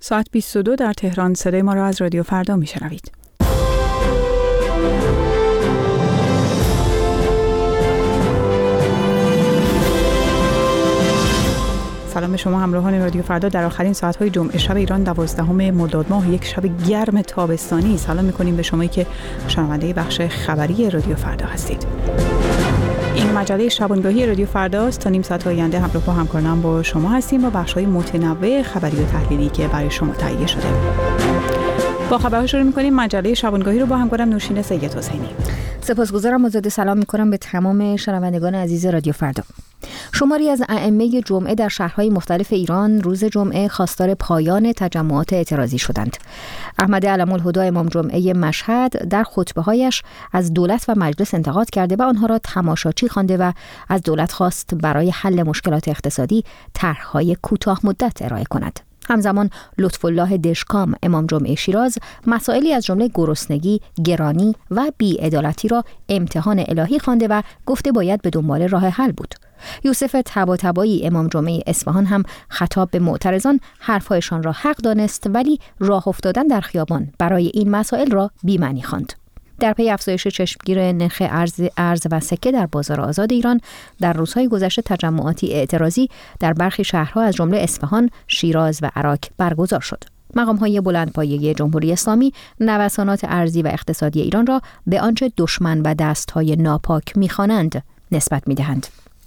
ساعت 22 در تهران. صدای ما را از رادیو فردا میشنوید. سلام به شما همراهان رادیو فردا. در آخرین ساعت‌های جمعه شب ایران 12 مرداد ماه، یک شب گرم تابستانی، سلام می‌کنیم به شمایی که شنونده بخش خبری رادیو فردا هستید. این مجله شبانگاهی رادیو فردا است. تا نیم ساعت آینده همراه با همکارانم با شما هستیم با بخش‌های متنوع خبری و تحلیلی که برای شما تهیه شده. با خبرها شروع می‌کنیم. مجله شبانگاهی رو با همکارم نوشین سید حسینی. سپاسگزارم. آزاده سلام می‌کنم به تمام شنوندگان عزیز رادیو فردا. شماری از ائمه جمعه در شهرهای مختلف ایران روز جمعه خواستار پایان تجمعات اعتراضی شدند. احمد علم‌الهدی امام جمعه مشهد در خطبه‌هایش از دولت و مجلس انتقاد کرده و آنها را تماشاچی خوانده و از دولت خواست برای حل مشکلات اقتصادی طرح‌های کوتاه مدت ارائه کند. همزمان لطف‌الله دشکام امام جمعه شیراز مسائلی از جمله گرسنگی، گرانی و بی‌عدالتی را امتحان الهی خوانده و گفته باید به دنبال راه حل بود. یوسف طباطبایی امام جمعه اصفهان هم خطاب به معترضان حرفایشان را حق دانست ولی راه افتادن در خیابان برای این مسائل را بی‌معنی خواند. در پی افزایش چشمگیر نرخ ارز و سکه در بازار آزاد ایران در روزهای گذشته تجمعاتی اعتراضی در برخی شهرها از جمله اصفهان، شیراز و عراق برگزار شد. مقام‌های بلندپایه جمهوری اسلامی نوسانات ارزی و اقتصادی ایران را به آنچه دشمن و دست‌های ناپاک می‌خوانند نسبت می‌دهند.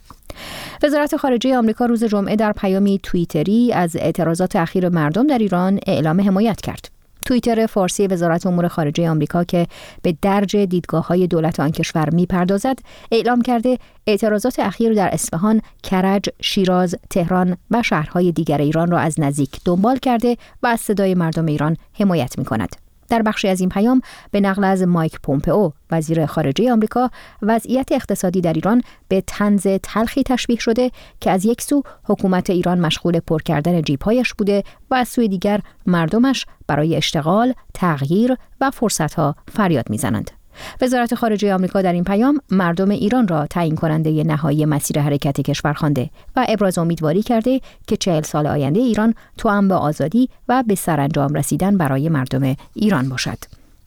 وزارت خارجه آمریکا روز جمعه در پیامی توییتری از اعتراضات اخیر مردم در ایران اعلام حمایت کرد. توییتر فارسی وزارت امور خارجه آمریکا که به درج دیدگاه‌های دولت آن کشور می‌پردازد، اعلام کرده اعتراضات اخیر در اصفهان، کرج، شیراز، تهران و شهرهای دیگر ایران را از نزدیک دنبال کرده و از صدای مردم ایران حمایت می‌کند. در بخشی از این پیام به نقل از مایک پومپئو وزیر خارجه آمریکا، وضعیت اقتصادی در ایران به طنز تلخی تشبیه شده که از یک سو حکومت ایران مشغول پر کردن جیب‌هایش بوده و از سوی دیگر مردمش برای اشتغال، تغییر و فرصت‌ها فریاد می‌زنند. وزارت خارجه آمریکا در این پیام مردم ایران را تعیین کننده نهایی مسیر حرکت کشور خوانده و ابراز امیدواری کرده که 40 سال آینده ایران توأم به آزادی و به سرانجام رسیدن برای مردم ایران باشد.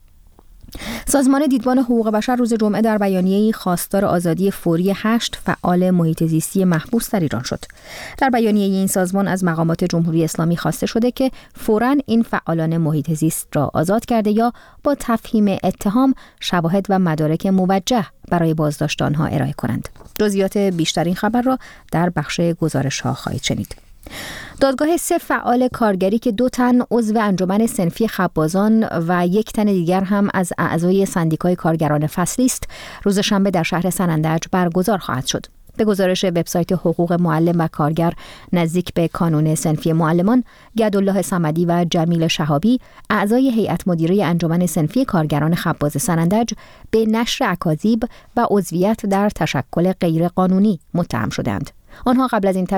سازمان دیدبان حقوق بشر روز جمعه در بیانیه‌ای خواستار آزادی فوری 8 فعال محیط زیستی محبوس در ایران شد. در بیانیه این سازمان از مقامات جمهوری اسلامی خواسته شده که فوراً این فعالان محیط زیست را آزاد کرده یا با تفهیم اتهام شواهد و مدارک موجه برای بازداشت آنها ارائه کنند. جزئیات بیشتر این خبر را در بخش گزارش‌ها خواهید شنید. دادگاه 3 فعال کارگری که 2 تن عضو انجمن صنفی خبازان و 1 تن دیگر هم از اعضای سندیکای کارگران فصلی است، روز شنبه در شهر سنندج برگزار خواهد شد. به گزارش وبسایت حقوق معلم و کارگر نزدیک به کانون صنفی معلمان، گدالله صمدی و جمیل شهابی، اعضای هیئت مدیره انجمن صنفی کارگران خباز سنندج، به نشر اکاذیب و عضویت در تشکل غیرقانونی متهم شدند. آنها قبل از این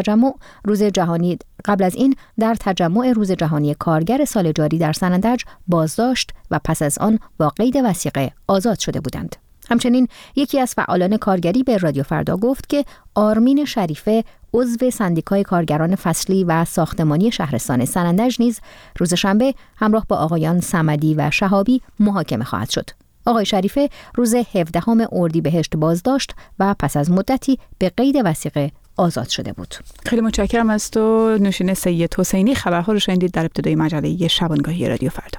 در تجمع روز جهانی کارگر سال جاری در سنندج بازداشت و پس از آن با قید وثیقه آزاد شده بودند. همچنین یکی از فعالان کارگری به رادیو فردا گفت که آرمین شریفه عضو سندیکای کارگران فصلی و ساختمانی شهرستان سنندج نیز روز شنبه همراه با آقایان صمدی و شهابی محاکمه خواهد شد. آقای شریفه روز 17 اردیبهشت بازداشت و پس از مدتی به قید وثیقه آزاد شده بود. خیلی متشکرم از تو نوشین سید حسینی. خبرها رو شنیدید در ابتدای مجله شبانگاهی رادیو فردا.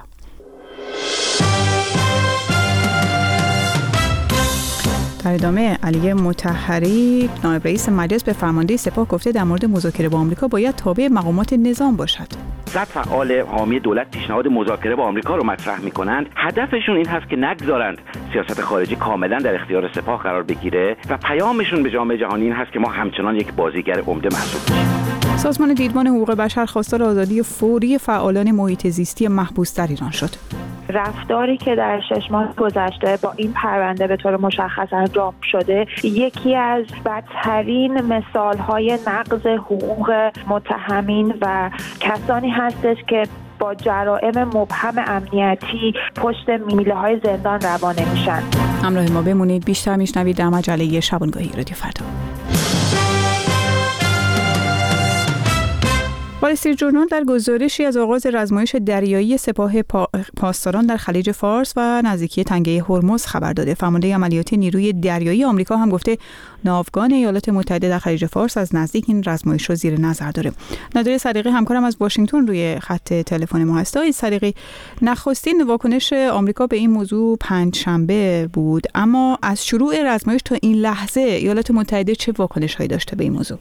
در ادامه علی مطهری نایب رئیس مجلس به فرمانده سپاه گفته در مورد مذاکره با آمریکا باید تابع مقامات نظام باشد. صد فعال حامی دولت پیشنهاد مذاکره با آمریکا رو مطرح می‌کنند. هدفشون این هست که نگذارند سیاست خارجی کاملا در اختیار سپاه قرار بگیره و پیامشون به جامعه جهانی این هست که ما همچنان یک بازیگر عمده محسوب میشیم. سازمان دیدبان حقوق بشر خواستار آزادی فوری فعالان محیط زیستی محبوس در ایران شد. رفتاری که در 6 ماه گذشته با این پرونده به طور مشخص انجام شده یکی از بدترین مثال‌های نقض حقوق متهمین و کسانی هستش که با جرائم مبهم امنیتی پشت میله‌های زندان روانه میشن. همراه ما بمونید، بیشتر میشنوید در مجله شبانگاهی رادیو فردا. وال استریت ژورنال در گزارشی از آغاز رزمایش دریایی سپاه پاسداران در خلیج فارس و نزدیکی تنگه هرمز خبر داده. فرمانده عملیاتی نیروی دریایی آمریکا هم گفته ناوگان ایالات متحده در خلیج فارس از نزدیک این رزمایش رو زیر نظر داره. نادر صدیقی همکارم از واشنگتن روی خط تلفن ما هست. آقای صدیقی، نخستین واکنش آمریکا به این موضوع پنجشنبه بود، اما از شروع رزمایش تا این لحظه ایالات متحده چه واکنش‌هایی داشته به این موضوع؟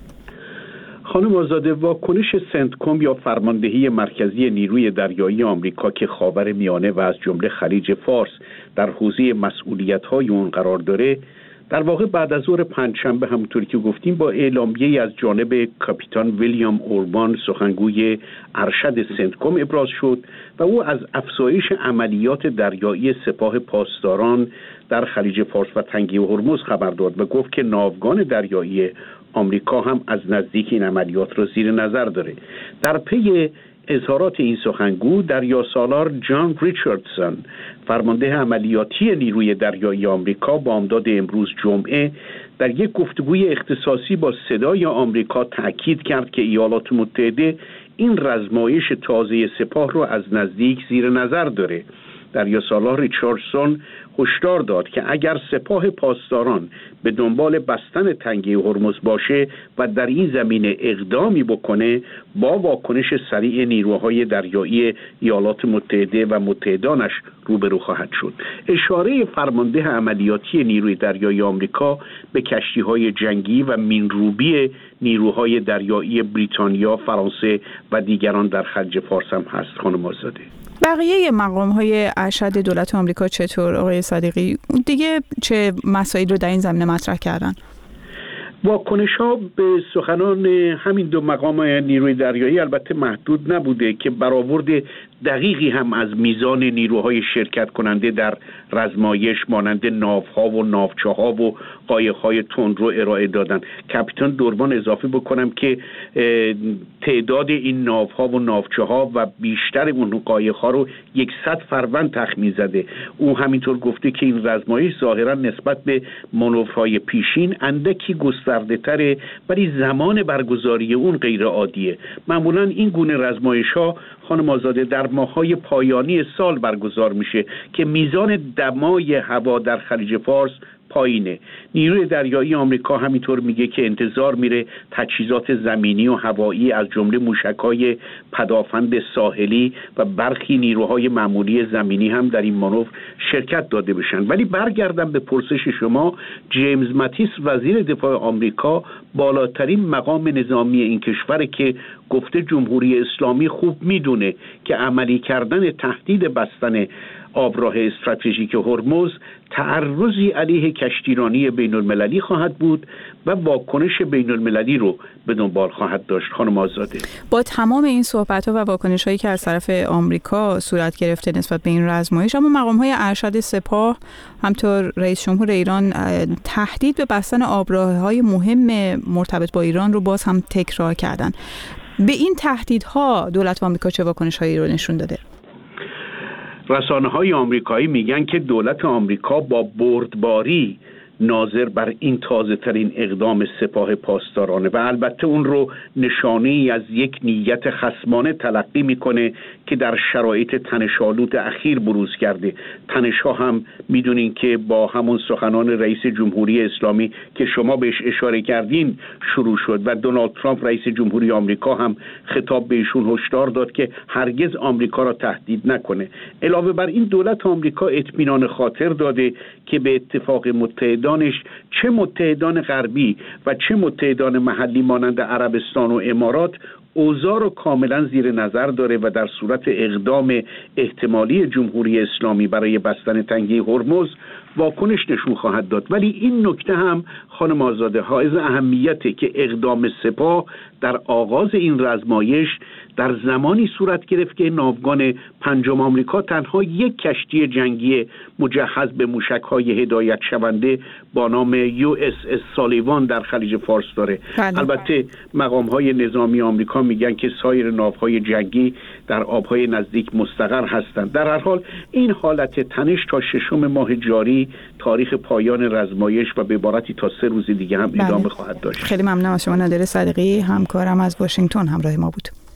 خانم آزاده، واکنش سنتکوم یا فرماندهی مرکزی نیروی دریایی آمریکا که خاورمیانه و از جمله خلیج فارس در حوزه مسئولیت‌های اون قرار داره، در واقع بعد از ظهر پنجشنبه همونطوری که گفتیم با اعلامیه‌ای از جانب کاپیتان ویلیام اوربان سخنگوی ارشد سنتکوم ابراز شد و او از افزایش عملیات دریایی سپاه پاسداران در خلیج فارس و تنگه هرمز خبر داد و گفت که ناوگان دریایی آمریکا هم از نزدیک این عملیات را زیر نظر داره. در پی اظهارات این سخنگو دریاسالار جان ریچاردسون، فرمانده عملیاتی نیروی دریایی آمریکا، بامداد امروز جمعه در یک گفتگوی اختصاصی با صدای آمریکا تأکید کرد که ایالات متحده این رزمایش تازه سپاه را از نزدیک زیر نظر داره. دریاسالار ریچاردسون هشدار داد که اگر سپاه پاسداران به دنبال بستن تنگه هرمز باشه و در این زمینه اقدامی بکنه، با واکنش سریع نیروهای دریایی ایالات متحده و متحدانش روبرو خواهد شد. اشاره فرمانده عملیاتی نیروی دریایی آمریکا به کشتی‌های جنگی و مینروبی نیروهای دریایی بریتانیا، فرانسه و دیگران در خلیج فارس هم هست. خانم آزاده، بقیه مقام‌های ارشد دولت آمریکا چطور آقای صدیقی؟ دیگه چه مسائل رو در این زمینه مطرح کردن؟ واکنش‌ها به سخنان همین دو مقام نیروی دریایی البته محدود نبوده که برآورد دقیقی هم از میزان نیروهای شرکت کننده در رزمایش مانند ناوها و ناوچه‌ها و قایق‌های تندرو ارائه دادن. کاپیتان دوربان اضافه بکنم که تعداد این ناوها و ناوچه‌ها و بیشتر اون قایق‌ها رو 100 فروند تخمین زده. او همینطور گفته که این رزمایش ظاهراً نسبت به مانورهای پیشین اندکی گسترده‌تره، ولی زمان برگزاری اون غیر عادیه. معمولاً این گونه رزمایش‌ها خانم آزاده در ماه‌های پایانی سال برگزار میشه که میزان دمای هوا در خلیج فارس پایینه. نیروی دریایی آمریکا همینطور میگه که انتظار میره تجهیزات زمینی و هوایی از جمله موشک‌های پدافند ساحلی و برخی نیروهای معمولی زمینی هم در این مانور شرکت داده بشن. ولی برگردم به پرسش شما، جیمز ماتیس وزیر دفاع آمریکا بالاترین مقام نظامی این کشور که گفته جمهوری اسلامی خوب میدونه که عملی کردن تهدید بستن آبراه استراتژیک هرمز تعرضی علیه کشتیرانی بین المللی خواهد بود و واکنش بین المللی رو به دنبال خواهد داشت. خانم آزاده، با تمام این صحبت‌ها و واکنش‌هایی که از طرف آمریکا صورت گرفته نسبت به این رزمایش، اما مقام‌های ارشد سپاه همطور رئیس جمهور ایران تهدید به بستن آبراه‌های مهم مرتبط با ایران رو باز هم تکرار کردن. به این تهدیدها دولت آمریکا چه واکنش‌هایی رو نشون داده؟ رسانه‌های آمریکایی میگن که دولت آمریکا با بردباری ناظر بر این تازه ترین اقدام سپاه پاسدارانه و البته اون رو نشانه‌ای از یک نیت خصمانه تلقی میکنه که در شرایط تنش‌آلود اخیر بروز کرده. تنش‌ها هم میدونین که با همون سخنان رئیس جمهوری اسلامی که شما بهش اشاره کردین شروع شد و دونالد ترامپ رئیس جمهوری آمریکا هم خطاب به ایشون هشدار داد که هرگز آمریکا را تهدید نکنه. علاوه بر این دولت آمریکا اطمینان خاطر داده که به اتفاق متحدانش، چه متحدان غربی و چه متحدان محلی مانند عربستان و امارات، اوضاع رو کاملا زیر نظر داره و در صورت اقدام احتمالی جمهوری اسلامی برای بستن تنگه هرمز واکنش نشون خواهد داد. ولی این نکته هم خانم آزاده حائز اهمیته که اقدام سپاه در آغاز این رزمایش در زمانی صورت گرفت که ناوگان پنجم آمریکا تنها یک کشتی جنگی مجهز به موشک‌های هدایت شونده با نام USS سالیوان در خلیج فارس داره. البته مقام‌های نظامی آمریکا میگن که سایر ناوهای جنگی در آب‌های نزدیک مستقر هستند. در هر حال این حالت تنش تا 6 ماه جاری تاریخ پایان رزمایش و به عبارتی تا 3 روز دیگه هم ادامه خواهد داشت. خیلی ممنونم از شما نادر صدیقی، همکارم از واشنگتن همراه ما بود.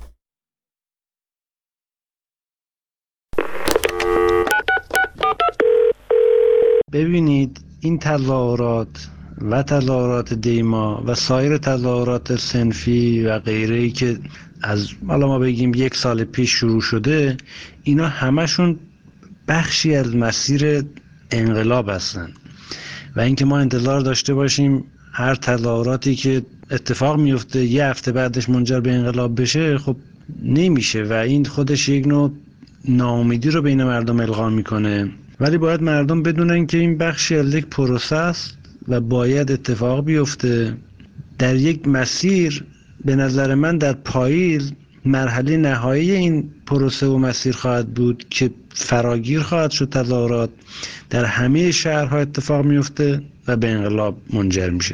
ببینید این تظاهرات و تظاهرات دیما و سایر تظاهرات صنفی و غیره‌ای که از حالا ما بگیم 1 سال پیش شروع شده، اینا همشون بخشی از مسیر انقلاب هستن و اینکه ما انتظار داشته باشیم هر تظاهراتی که اتفاق میفته 1 هفته بعدش منجر به انقلاب بشه، خب نمیشه و این خودش یک نوع ناامیدی رو بین مردم القا میکنه. ولی باید مردم بدونن که این بخشی از یک پروسه است و باید اتفاق بیفته در یک مسیر. به نظر من در پاییز مرحله نهایی این پروسه و مسیر خواهد بود که فراگیر خواهد شد، تظاهرات در همه شهرها اتفاق میفته و به انقلاب منجر میشه.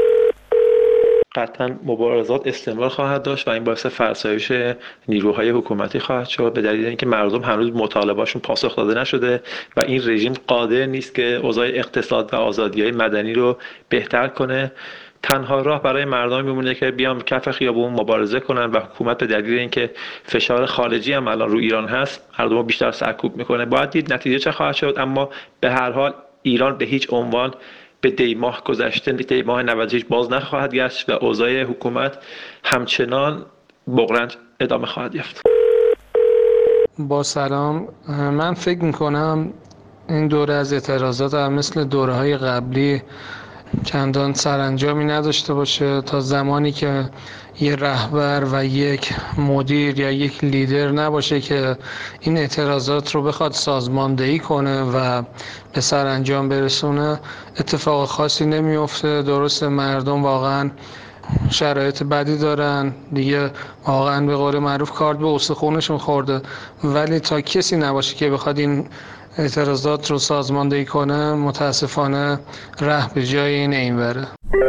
قطعا مبارزات استمرار خواهد داشت و این باعث فرسایش نیروهای حکومتی خواهد شد، به دلیل اینکه مردم هنوز مطالبه‌شون پاسخ داده نشده و این رژیم قادر نیست که اوضاع اقتصاد و آزادی‌های مدنی رو بهتر کنه. تنها راه برای مردم میمونه که بیان کف خیابون مبارزه کنن و حکومت به دلیل اینکه فشار خارجی هم الان رو ایران هست مردم رو بیشتر سرکوب میکنه. باید دید نتیجه چه خواهد شد، اما به هر حال ایران به هیچ عنوان به دیماه گذشته، دیماه 98 باز نخواهد گشت و اوضاع حکومت همچنان بغرنج ادامه خواهد یافت. با سلام، من فکر میکنم این دوره از اعتراضات هم مثل دوره‌های قبلی چندان سرانجامی نداشته باشه تا زمانی که یه رهبر و یک مدیر یا یک لیدر نباشه که این اعتراضات رو بخواد سازماندهی کنه و به سرانجام برسونه. اتفاق خاصی نمیفته. درسته مردم واقعا شرایط بدی دارن دیگه، واقعا به قول معروف کارد به استخونشون خورده، ولی تا کسی نباشه که بخواد این اعتراضات رو سازماندهی کنه متاسفانه ره به جای این بره.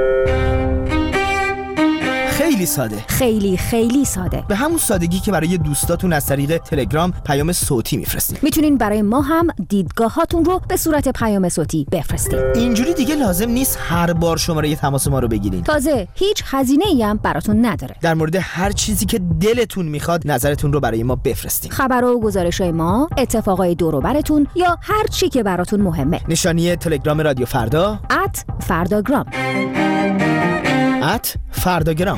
خیلی ساده، خیلی ساده، به همون سادگی که برای دوستاتون از طریق تلگرام پیام صوتی میفرستین. میتونین برای ما هم دیدگاهاتون رو به صورت پیام صوتی بفرستین. اینجوری دیگه لازم نیست هر بار شماره تماس ما رو بگیرین. تازه هیچ هزینه‌ای هم براتون نداره. در مورد هر چیزی که دلتون میخواد نظرتون رو برای ما بفرستین. خبر و گزارش‌های ما، اتفاقای دور و براتون یا هر چی که براتون مهمه. نشانی تلگرام رادیو فردا @فرداگرام. فرداگرام.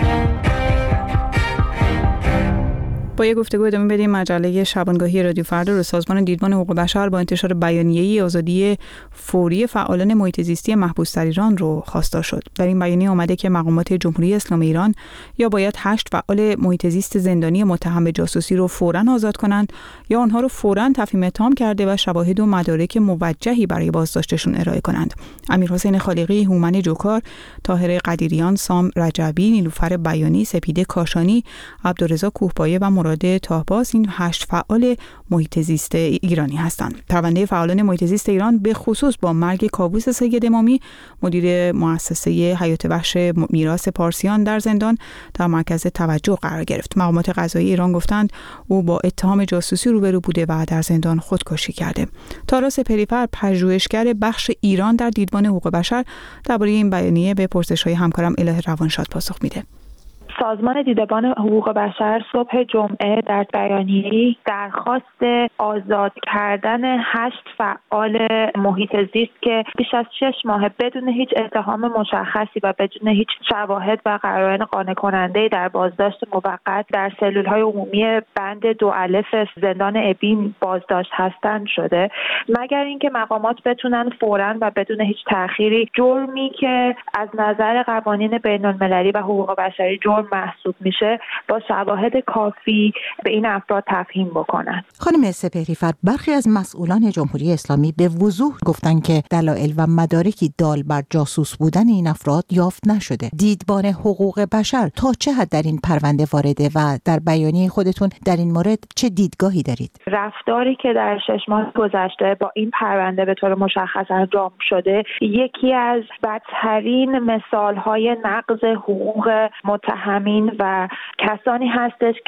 با یه گفتگو ادامه بدیم. مجله شبانگاهی رادیو فردا رو سازمان دیدبان حقوق بشر با انتشار بیانیه‌ای آزادی فوری فعالان محیط زیستی محبوس در ایران رو خواستار شد. در این بیانیه آمده که مقامات جمهوری اسلامی ایران یا باید 8 فعال محیط زیست زندانی متهم به جاسوسی رو فوراً آزاد کنند یا آنها رو فوراً تفهیم اتهام کرده و شواهد و مدارک موجهی برای بازداشتشون ارائه کنند. امیرحسین خالقی، هومن جوکار، طاهر قدیریان، سام رجبی، نیلوفر بیانی، سپیده کاشانی، عبدالرضا کوهپایه و مراد تاهباز این 8 فعال محیط زیست ایرانی هستند. پرونده فعالان محیط زیست ایران به خصوص با مرگ کاووس سید امامی، مدیر مؤسسه حیات وحش میراث پارسیان در زندان، در مرکز توجه قرار گرفت. مقامات قضایی ایران گفتند او با اتهام جاسوسی روبرو بوده و در زندان خودکشی کرده. تاراس پریفر، پژوهشگر بخش ایران در دیدبان حقوق بشر، درباره این بیانیه به پرسش‌های همکارم الهه روانشاد پاسخ میده. سازمان دیدبان حقوق بشر صبح جمعه در بیانیه‌ای درخواست آزاد کردن 8 فعال محیط زیست که بیش از 6 ماه بدون هیچ اتهام مشخصی و بدون هیچ شواهد و قرائن قانع کننده در بازداشت موقت در سلول‌های عمومی بند 2 الف زندان ابین بازداشت هستند شده، مگر اینکه مقامات بتونن فوراً و بدون هیچ تأخیری جرمی که از نظر قوانین بین‌المللی و حقوق بشری جرم محسوب میشه با شواهد کافی به این افراد تفهیم بکنن. خانم سپهری‌فر، برخی از مسئولان جمهوری اسلامی به وضوح گفتن که دلایل و مدارکی دال بر جاسوس بودن این افراد یافت نشده. دیدبان حقوق بشر تا چه حد در این پرونده وارده و در بیانیه خودتون در این مورد چه دیدگاهی دارید؟ رفتاری که در 6 ماه گذشته با این پرونده به طور مشخص انجام شده یکی از بدترین مثال‌های نقض حقوق متهمین و کسانی هستش که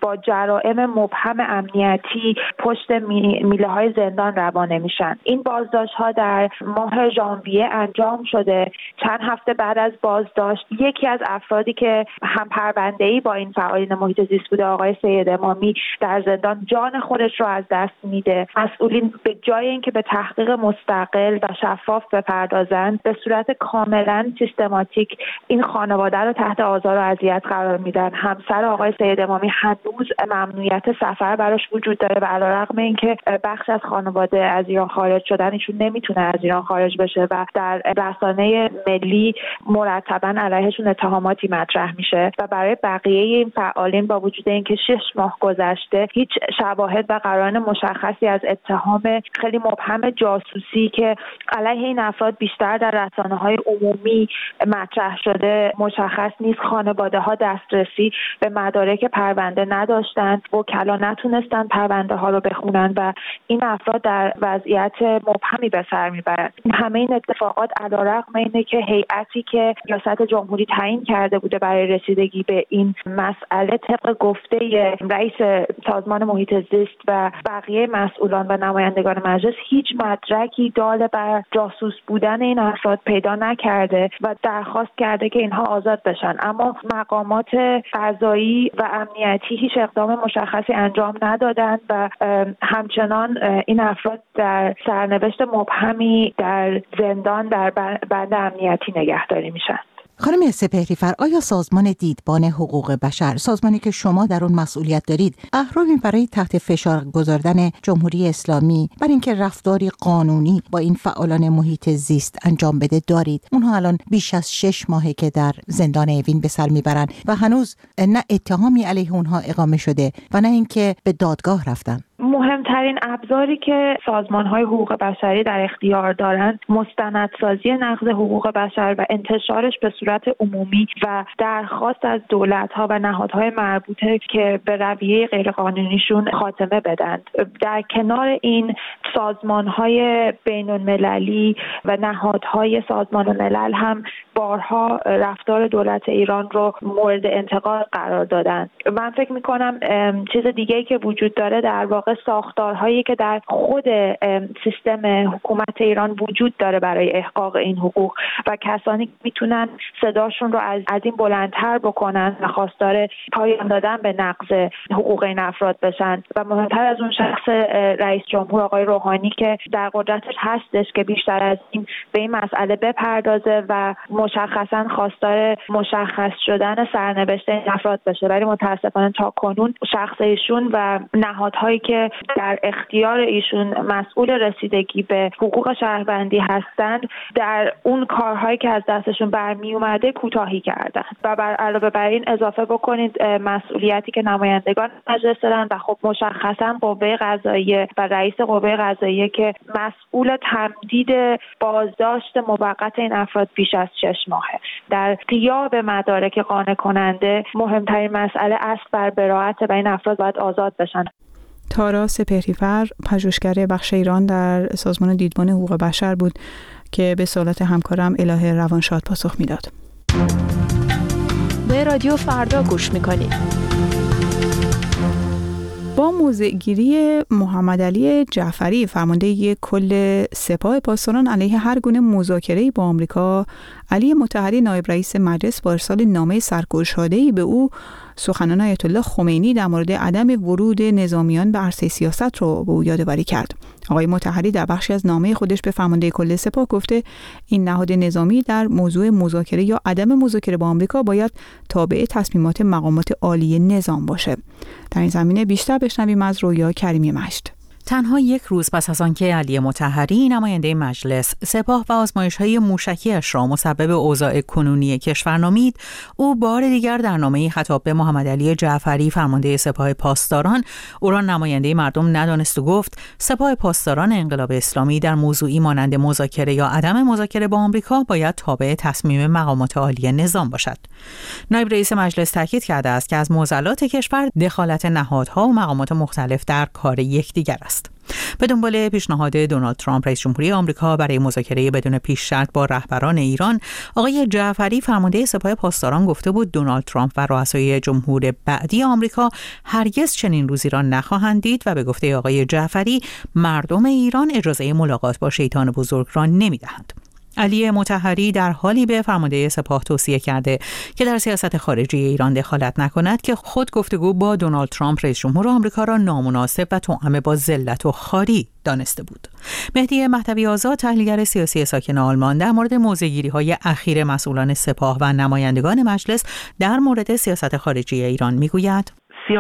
با جرائم مبهم امنیتی پشت میله های زندان روانه میشن. این بازداشت ها در ماه ژانویه انجام شده. چند هفته بعد از بازداشت یکی از افرادی که هم پرونده‌ای با این فعالین محیط زیست بوده، آقای سید امامی، در زندان جان خودش رو از دست میده. مسئولین به جای اینکه به تحقیق مستقل و شفاف بپردازند، به صورت کاملا سیستماتیک این خانواده رو تحت آزار و اذیت قرار میدن. همسر آقای سید امامی هنوز ممنوعیت سفر براش وجود داره و علیرغم اینکه بخش از خانواده از ایران خارج شدن، ایشون نمیتونه از ایران خارج بشه و در رسانه ملی مرتبا علیهشون اتهاماتی مطرح میشه و برای بقیه این فعالین با وجود اینکه 6 ماه گذشته هیچ شواهد و قرائن مشخصی از اتهام خیلی مبهم جاسوسی که علیه این افراد بیشتر در رسانه‌های عمومی مطرح شده مشخص نیست. خانواده ها دسترسی به مدارک پرونده نداشتند، وکلا نتونستن پرونده ها رو بخونن و این افراد در وضعیت مبهمی به سر میبرند. همه این اتفاقات علیرغم اینه که هیئتی که ریاست جمهوری تعیین کرده بوده برای رسیدگی به این مسئله طبق گفته رئیس سازمان محیط زیست و بقیه مسئولان و نمایندگان مجلس هیچ مدرکی دال بر جاسوس بودن این افراد پیدا نکرده و درخواست کرده که اینها آزاد بشن، اما مقامات قضایی و امنیتی هیچ اقدام مشخصی انجام ندادند و همچنان این افراد در سرنوشت مبهمی در زندان در بند امنیتی نگهداری میشن. خانم سپهری‌فر، آیا سازمان دیدبان حقوق بشر، سازمانی که شما در اون مسئولیت دارید، اهرامی برای تحت فشار گذاردن جمهوری اسلامی بر اینکه رفتاری قانونی با این فعالان محیط زیست انجام بده دارید؟ اونها الان بیش از 6 ماهه که در زندان اوین به سر میبرن و هنوز نه اتهامی علیه اونها اقامه شده و نه اینکه به دادگاه رفتن. مهمترین ابزاری که سازمان‌های حقوق بشری در اختیار دارند مستندسازی نقض حقوق بشر و انتشارش به صورت عمومی و درخواست از دولت‌ها و نهادهای مربوطه که به رویه غیرقانونیشون خاتمه بدند. در کنار این سازمان‌های بین‌المللی و نهادهای سازمان ملل هم بارها رفتار دولت ایران رو مورد انتقاد قرار دادند. من فکر می‌کنم چیز دیگه‌ای که وجود داره در واقع ساختارهایی که در خود سیستم حکومت ایران وجود داره برای احقاق این حقوق و کسانی که میتونن صداشون رو از این بلندتر بکنن و خواستار پایان دادن به نقض حقوق این افراد بشن و مهمتر از اون شخص رئیس جمهور آقای روحانی که در قدرتش هستش که بیشتر از این به این مسئله بپردازه و مشخصا خواستار مشخص شدن سرنوشت این افراد بشه. ولی متاسفانه تا کنون شخص ایشون و نهادهایی که در اختیار ایشون مسئول رسیدگی به حقوق شهروندی هستند در اون کارهایی که از دستشون برمی اومده کوتاهی کردن و بر علاوه بر این اضافه بکنید مسئولیتی که نمایندگان مجلس دارن و خب مشخصا قوه قضاییه و رئیس قوه قضاییه که مسئول تمدید بازداشت موقت این افراد بیش از 6 ماهه. در غیاب مدارک قانع کننده مهمترین مسئله است بر براءت و این افراد باید آزاد بشن. تارا سپهری‌فر، پژوهشگر بخش ایران در سازمان دیدبان حقوق بشر بود که به سوالات همکارم الهه روانشاد پاسخ میداد. به رادیو فردا گوش میکنید. با موضع‌گیری محمد علی جعفری، فرمانده کل سپاه پاسداران علیه هر گونه مذاکره‌ای با آمریکا، علی مطهری نایب رئیس مجلس با ارسال نامه سرگشاده‌ای به او سخنان آیت الله خمینی در مورد عدم ورود نظامیان به عرصه سیاست رو به او یادآوری کرد. آقای مطهری در بخشی از نامه خودش به فرمانده کل سپاه گفته این نهاد نظامی در موضوع مذاکره یا عدم مذاکره با آمریکا باید تابع تصمیمات مقامات عالی نظام باشه. در این زمینه بیشتر بشنویم از رویا کریمی مشت. تنها یک روز پس از آنکه علی مطهری نماینده مجلس سپاه و آزمایش‌های موشکی‌اش را مسبب اوضاع کنونی کشور نامید، او بار دیگر در نامه‌ای خطاب به محمد علی جعفری فرمانده سپاه پاسداران او را نماینده مردم ندانست و گفت سپاه پاسداران انقلاب اسلامی در موضوعی مانند مذاکره یا عدم مذاکره با آمریکا باید تابع تصمیم مقامات عالی نظام باشد. نایب رئیس مجلس تاکید کرده است که از معضلات کشور دخالت نهادها و مقامات مختلف در کار یکدیگر است. است. به دنبال پیشنهاد دونالد ترامپ رئیس جمهوری آمریکا برای مذاکره بدون پیش شرط با رهبران ایران، آقای جعفری فرمانده سپاه پاسداران گفته بود دونالد ترامپ و رؤسای جمهور بعدی آمریکا هرگز چنین روزی را نخواهند دید و به گفته آقای جعفری مردم ایران اجازه ملاقات با شیطان بزرگ را نمی‌دهند. علی مطهری در حالی به فرمانده سپاه توصیه کرده که در سیاست خارجی ایران دخالت نکند که خود گفتگو با دونالد ترامپ رئیس جمهور آمریکا را نامناسب و توأم با ذلت و خواری دانسته بود. مهدی مهدوی آزاد، تحلیلگر سیاسی ساکن آلمان، در مورد موضع‌گیری‌های اخیر مسئولان سپاه و نمایندگان مجلس در مورد سیاست خارجی ایران میگوید: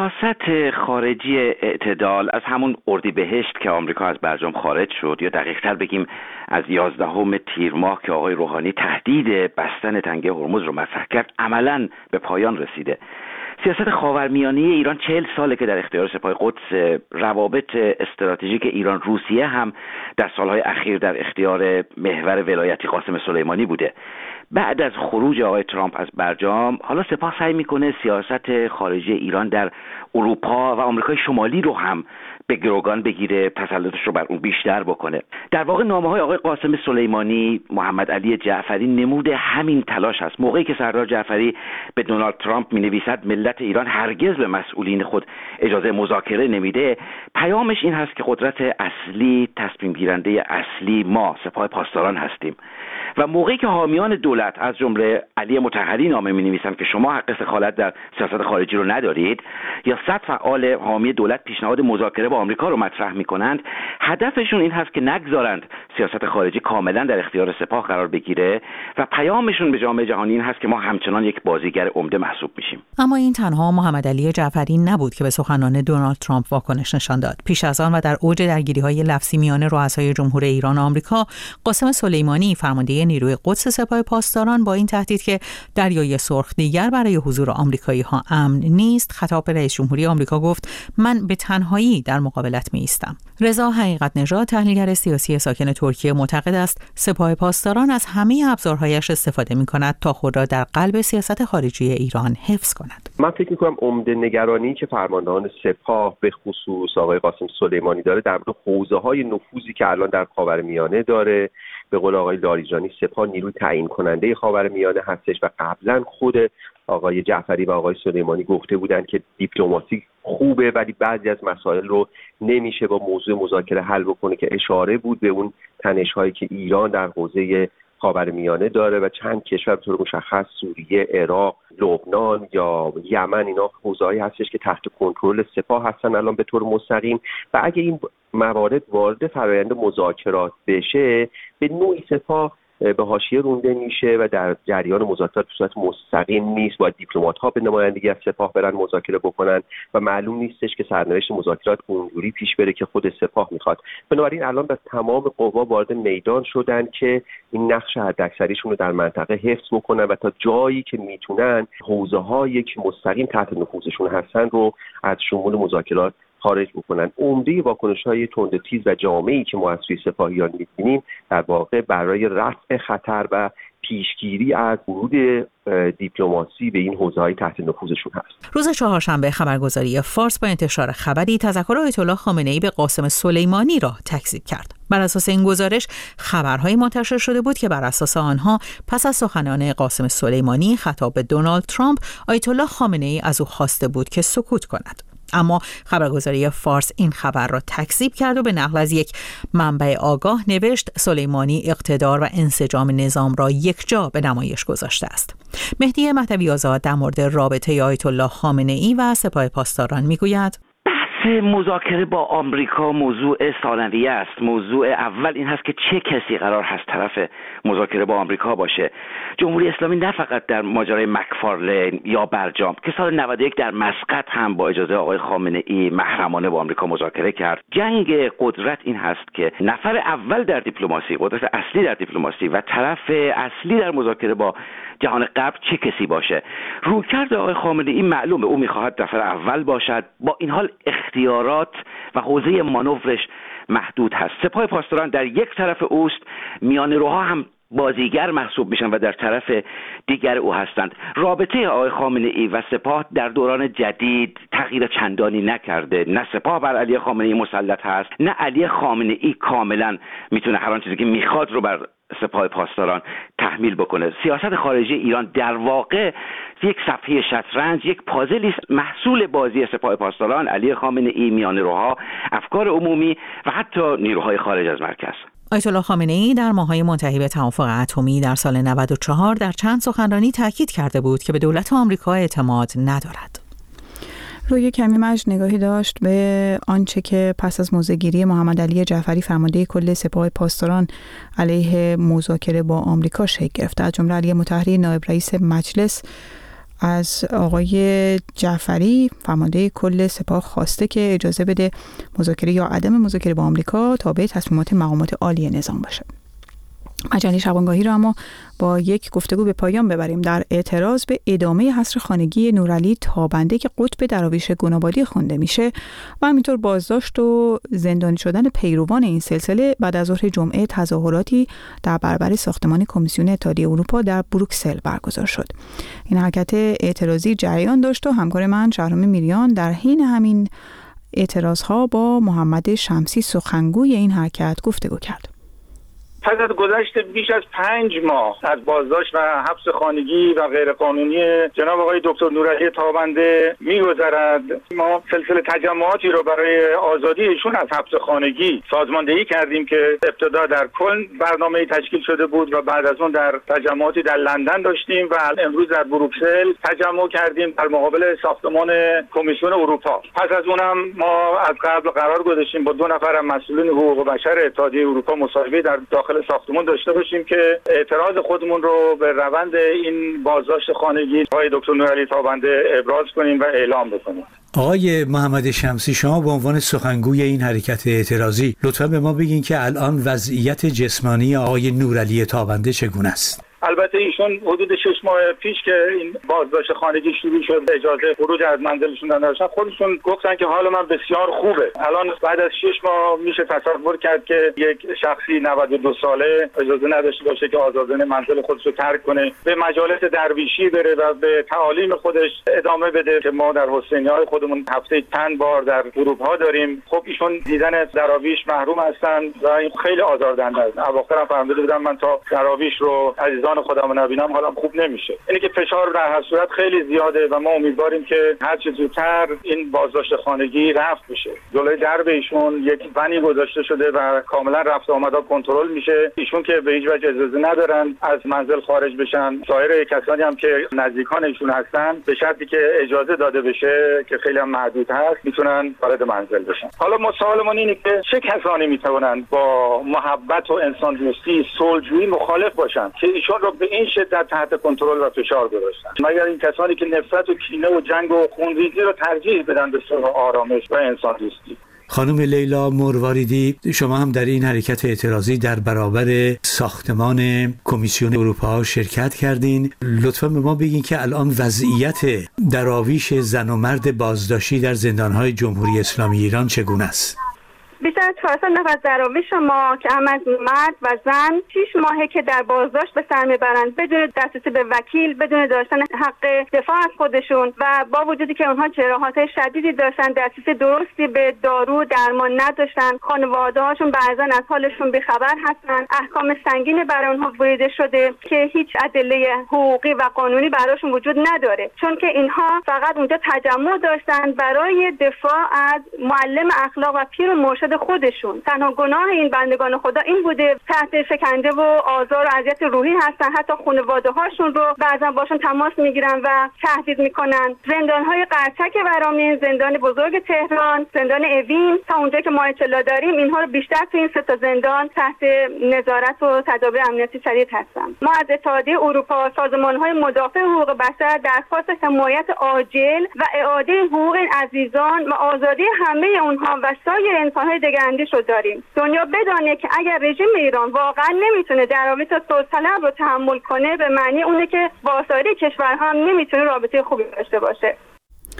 سیاست خارجی اعتدال از همون اردیبهشت که آمریکا از برجام خارج شد، یا دقیق‌تر بگیم از 11 تیر ماه که آقای روحانی تهدید بستن تنگه هرمز رو مطرح کرد، عملاً به پایان رسیده. سیاست خاورمیانه ایران 40 ساله که در اختیار سپاه قدس. روابط استراتژیک ایران روسیه هم در سالهای اخیر در اختیار محور ولایتی قاسم سلیمانی بوده. بعد از خروج آقای ترامپ از برجام، حالا سپاه سعی میکنه سیاست خارجی ایران در اروپا و آمریکای شمالی رو هم به گروگان بگیره، تسلطش رو بر اون بیشتر بکنه. در واقع نامه‌های آقای قاسم سلیمانی، محمد علی جعفری نمود همین تلاش است. موقعی که سردار جعفری به دونالد ترامپ می‌نویسد ملت ایران هرگز به مسئولین خود اجازه مذاکره نمیده، پیامش این هست که قدرت اصلی، تصمیم گیرنده اصلی ما سپاه پاسداران هستیم. و موقعی که حامیان دولت از جمله علی مطهری نامه می‌نویسند که شما حق دخالت در سیاست خارجی رو ندارید، یا 100 فعال حامی دولت پیشنهاد مذاکره با آمریکا رو مطرح می‌کنند، هدفشون این هست که نگذارند سیاست خارجی کاملا در اختیار سپاه قرار بگیره و پیامشون به جامعه جهانی این هست که ما همچنان یک بازیگر عمده محسوب میشیم. اما این تنها محمد علی جعفری نبود که به سخنان دونالد ترامپ واکنش نشان داد. پیش از آن و در اوج درگیری‌های لفظی میان رؤسای جمهور ایران و آمریکا، قاسم سلیمانی فرمانده نیروی قدس سپاه پاسداران با این تهدید که دریای سرخ دیگر برای حضور آمریکایی‌ها امن نیست، خطاب به رئیس جمهوری آمریکا گفت من به تنهایی در مقابلت می‌ایستم. رضا حقیقت نژاد، تحلیلگر سیاسی ساکن ترکیه، معتقد است سپاه پاسداران از همه ابزارهایش استفاده می‌کند تا خود را در قلب سیاست خارجی ایران حفظ کند. من فکر می‌کنم عمده نگرانی که فرماندهان سپاه به خصوص آقای قاسم سلیمانی داره در مورد حوزه‌های نفوذی که الان در خاورمیانه داره. به قول آقای لاریجانی سپاه نیروی تعیین کننده خاورمیانه هستش و قبلا خود آقای جعفری و آقای سلیمانی گفته بودند که دیپلماسی خوبه ولی بعضی از مسائل رو نمیشه با موضوع مذاکره حل بکنه، که اشاره بود به اون تنش‌هایی که ایران در حوزه خاورمیانه داره و چند کشور به طور مشخص سوریه، عراق، لبنان یا یمن، اینا حوزه‌ای هستش که تحت کنترل سپاه هستن الان به طور مستقیم و اگه این موارد وارد فرآیند مذاکرات بشه به نوعی سپاه به حاشیه رونده میشه و در جریان مذاکرات به صورت مستقیم نیست. باید دیپلمات‌ها به نمایندگی از سپاه برن مذاکره بکنن و معلوم نیستش که سرنوشت مذاکرات اونجوری پیش بره که خود سپاه میخواد. بنابراین الان به تمام قوا وارد میدان شدن که این نقش حداکثریشون رو در منطقه حفظ بکنن و تا جایی که میتونن حوزه‌هایی که مستقیم تحت نفوذشون هستن رو از شمول مذاکرات خارج بکنن. عمده واکنش‌های تند و تیز و جامعی که ما از سوی سپاهیان می‌بینیم در واقع برای رفع خطر و پیشگیری از ورود دیپلماسی به این حوزه‌های تحت نفوذشون هست. روز چهارشنبه خبرگزاری فارس با انتشار خبری تذکر آیت الله خامنه‌ای به قاسم سلیمانی را تکذیب کرد. بر اساس این گزارش خبرهایی منتشر شده بود که بر اساس آنها پس از سخنان قاسم سلیمانی خطاب به دونالد ترامپ، آیت الله خامنه‌ای از او خواسته بود که سکوت کند. اما خبرگزاری فارس این خبر را تکذیب کرد و به نقل از یک منبع آگاه نوشت سلیمانی اقتدار و انسجام نظام را یکجا به نمایش گذاشته است. مهدی مهدوی آزاد در مورد رابطه آیت الله خامنه‌ای و سپاه پاسداران میگوید مذاکره با آمریکا موضوع ثانویه است. موضوع اول این هست که چه کسی قرار هست طرف مذاکره با آمریکا باشه. جمهوری اسلامی نه فقط در ماجرای مکفارلین یا برجام که سال 91 در مسقط هم با اجازه آقای خامنه‌ای محرمانه با آمریکا مذاکره کرد. جنگ قدرت این هست که نفر اول در دیپلماسی، قدرت اصلی در دیپلماسی و طرف اصلی در مذاکره با جهان غرب چه کسی باشه. رویکرد آقای خامنه‌ای معلومه، او می‌خواهد نفر اول باشد. با این حال اختیارات و حوزه مانورش محدود هست. سپاه پاسداران در یک طرف اوست، میانه‌روها هم بازیگر محسوب میشن و در طرف دیگر او هستند. رابطه آقای خامنه‌ای و سپاه در دوران جدید تغییر چندانی نکرده. نه سپاه بر علی خامنه‌ای مسلط هست، نه علی خامنه‌ای کاملا میتونه هر آن چیزی که میخواد رو بر سپاه پاسداران تحمیل بکنه. سیاست خارجی ایران در واقع یک صفحه شطرنج، یک پازلی است محصول بازی سپاه پاسداران، علی خامنه‌ای، میانه‌روها، افکار عمومی و حتی نیروهای خارج از مرکز. آیت الله خامنه‌ای در ماه‌های منتهی به توافق اتمی در سال 94 در چند سخنرانی تاکید کرده بود که به دولت آمریکا اعتماد ندارد. روی کمی مجد نگاهی داشت به آنچه که پس از موضع‌گیری محمد علی جعفری فرمانده کل سپاه پاسداران علیه مذاکره با آمریکا شکل گرفت. از جمله علی مطهری نایب رئیس مجلس از آقای جعفری فرمانده کل سپاه خواسته که اجازه بده مذاکره یا عدم مذاکره با آمریکا تابع تصمیمات مقامات عالی نظام باشه. مجله شبانگاهی را اما با یک گفتگو به پایان ببریم در اعتراض به ادامه حصر خانگی نورعلی تابنده که قطب دراویش گنابادی خوانده میشه و همینطور بازداشت و زندانی شدن پیروان این سلسله. بعد از ظهر جمعه تظاهراتی در برابر ساختمان کمیسیون اتحادیه اروپا در بروکسل برگزار شد. این حرکت اعتراضی جریان داشت و همکار من شهرام میریان در حین همین اعتراضها با محمد شمسی سخنگوی این حرکت گفتگو کرد. پس از گذشت بیش از 5 ماه از بازداشت و حبس خانگی و غیرقانونی جناب آقای دکتر نورعلی تابنده می‌گذرد. ما سلسله تجمعاتی رو برای آزادی ایشون از حبس خانگی سازماندهی کردیم که ابتدا در کلن برنامه‌ای تشکیل شده بود و بعد از اون در تجمعاتی در لندن داشتیم و امروز در بروکسل تجمع کردیم در مقابل ساختمان کمیسیون اروپا. پس از اونم ما از قبل قرار گذاشتیم با 2 نفر از مسئولین حقوق بشر اتحادیه اروپا مصاحبه در داخل ساختمان داشته باشیم که اعتراض خودمون رو به روند این بازداشت خانگی آقای دکتر نورعلی تابنده ابراز کنیم و اعلام بکنیم. آقای محمد شمسی، شما به عنوان سخنگوی این حرکت اعتراضی لطفا به ما بگین که الان وضعیت جسمانی آقای نورعلی تابنده چگونه است؟ البته ایشون حدود 6 ماه پیش که این بازداشت خانگی شروع شد اجازه خروج از منزلشون نداشتن، خودشون گفتن که حال من بسیار خوبه. الان بعد از 6 ماه میشه تصور کرد که یک شخصی 92 ساله اجازه نداشته باشه که آزادانه منزل خودش رو ترک کنه، به مجالس درویشی بره و به تعالیم خودش ادامه بده که ما در حسینی‌های خودمون هفته چند بار در گروه‌ها داریم. خب ایشون دیدن دراویش محروم هستن و این خیلی آزاردهنده است. اواخرم فهمیده بودم من تا دراویش رو خودم نبینم حالم خوب نمیشه. اینه که فشار در هر صورت خیلی زیاده و ما امیدواریم که هر چه زودتر این بازداشت خانگی رفع بشه. جلوی درب ایشون یک ونی گذاشته شده و کاملا رفت و آمدها کنترل میشه. ایشون که به هیچ وجه اجازه ندارن از منزل خارج بشن. سایر کسانی هم که نزدیکان ایشون هستن به شرطی که اجازه داده بشه که خیلی هم محدود هست میتونن وارد منزل بشن. حالا ما سوالمون اینه که چه کسانی میتونن با محبت و انسان دوستی صلح‌جویی مخالف باشن که ایشون رو به این شدت تحت کنترل و فشار گذاشتن؟ مگر این کسانی که نفرت و کینه و جنگ و خونریزی رو ترجیح بدن به صلح و آرامش و انسان دوستی؟ خانم لیلا مرواریدی، شما هم در این حرکت اعتراضی در برابر ساختمان کمیسیون اروپا شرکت کردین. لطفا به ما بگین که الان وضعیت دراویش زن و مرد بازداشتی در زندان‌های جمهوری اسلامی ایران چگونه است؟ بیشتر از 400 نفر دراویش ما که هم از مرد و زن 6 ماهه که در بازداشت به سر میبرند بدون دسترسی به وکیل، بدون داشتن حق دفاع از خودشون و با وجودی که اونها جراحات شدیدی داشتن، دسترسی درستی به دارو درمان نداشتن، خانواده هاشون بعضا از حالشون بیخبر هستن، احکام سنگینی برای اونها بریده شده که هیچ ادله حقوقی و قانونی براشون وجود نداره، چون که اینها فقط اونجا تجمع داشتن برای دفاع از معلم اخلاق و پیر و مرشد خودشون. تنها گناه این بندگان خدا این بوده تحت شکنجه و آزار و اذیت روحی هستن، حتی خانواده هاشون رو بعضا باشون تماس میگیرن و تهدید میکنن. زندان‌های قرچک ورامین، زندان بزرگ تهران، زندان اوین، تا اونجایی که ما اطلاع داریم اینها رو بیشتر تو این 3 زندان تحت نظارت و تدابیر امنیتی شدید هستن. ما از اتحادیه اروپا، سازمان‌های مدافع حقوق بشر درخواست حمایت عاجل و اعاده حقوق این عزیزان و آزادی همه اونها و سایر انسان‌های دگراندیش رو داریم. دنیا بدانه که اگر رژیم ایران واقعا نمیتونه دراویش صلح رو تحمل کنه، به معنی اونه که با سایر کشورها هم نمیتونه رابطه خوبی داشته باشه.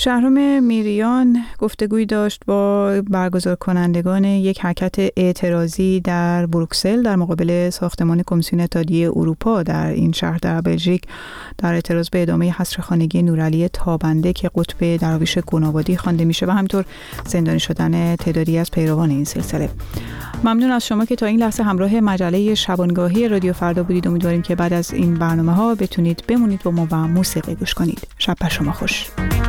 شهرام میریان گفتگوی داشت با برگزار کنندگان یک حرکت اعتراضی در بروکسل در مقابل ساختمان کمیسیون اتحادیه اروپا در این شهر در بلژیک در اعتراض به ادامه حصر خانگی نورعلی تابنده که قطب دراویش گنابادی خوانده میشه و همینطور زندانی شدن تعدادی از پیروان این سلسله. ممنون از شما که تا این لحظه همراه مجله شبانگاهی رادیو فردا بودید. امیدواریم که بعد از این برنامه‌ها بتونید بمونید با ما و موسیقی گوش کنید. شب بر شما خوش.